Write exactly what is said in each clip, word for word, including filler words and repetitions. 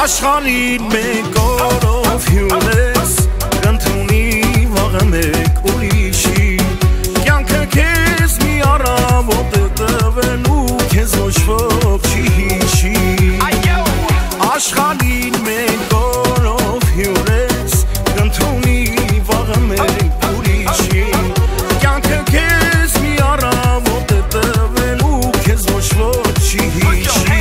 Աշխարհին մեկ օրով հյուրես կընդունի վաղը մեկ ուրիշի կյանքը քեզ մի առավոտ է տվելու քեզ ոչ ոք չի հիշի Աշխարհին մեկ օրով հյուրես կընդունի վաղը մեկ ուրիշի կյանքը քեզ մի առավոտ է տվելու քեզ ոչ ոք չի հիշի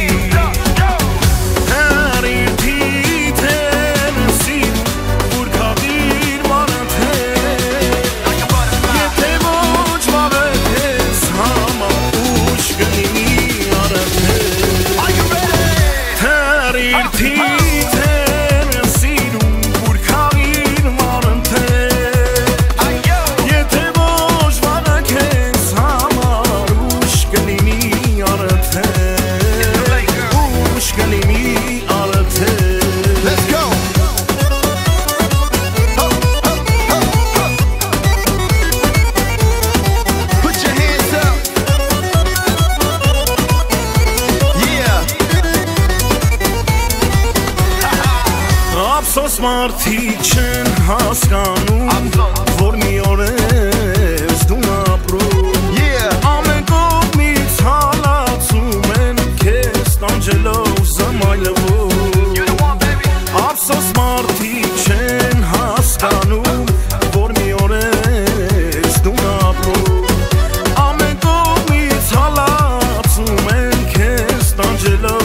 Ափսոս մարդիկ չեն հասկանում որ մի օր ես դու ապրում ամեն կողմից հալածում են քեզ տանջելով զմայլվում Ափսոս մարդիկ չեն հասկանում որ մի օր ես դու ապրում ամեն կողմից հալածում են քեզ տանջելով